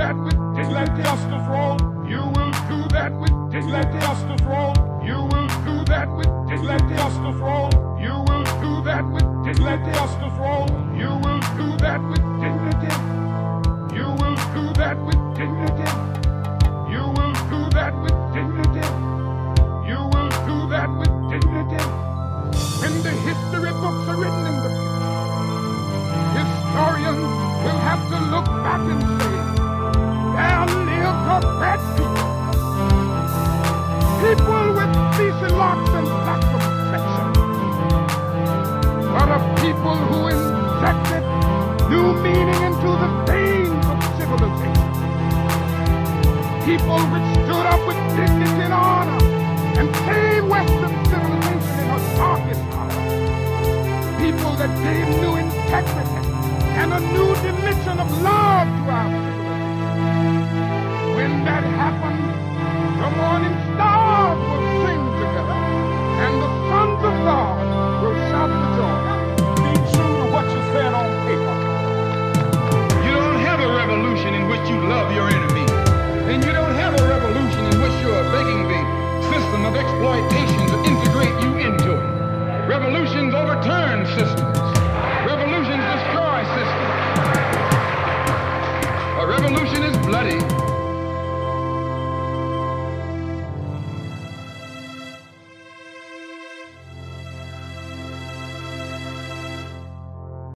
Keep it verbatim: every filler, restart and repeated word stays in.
that with dignity. Let justice roll. You will do that with dignity. Let justice roll. You will do that with dignity. Let justice roll. You will do that with dignity. Let justice roll. You will do that with dignity. You will do that with dignity. You will do that with dignity. You will do that with dignity. When the history books are written in the future, historians will have to look back and say, there lived a great people. People with fleecy locks and black complexion. But a people who injected new meaning into the veins of civilization. People which stood up with dignity and honor and saved Western civilization in her darkest hour. People that gave new integrity and a new dimension of love to our civilization. When that happened, the morning stars will sing together, and the sons of God will shout for joy. Be true to what you said on paper. You don't have a revolution in which you love your enemy. And you don't have a revolution in which you are begging the system of exploitation to integrate you into it. Revolutions overturn systems. Revolutions destroy systems. A revolution is bloody.